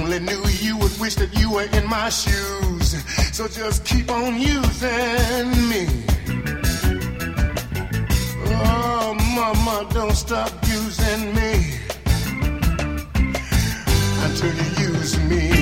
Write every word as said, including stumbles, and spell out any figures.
only knew you would wish that you were in my shoes. So just keep on using me. Oh, mama, don't stop using me until you use me.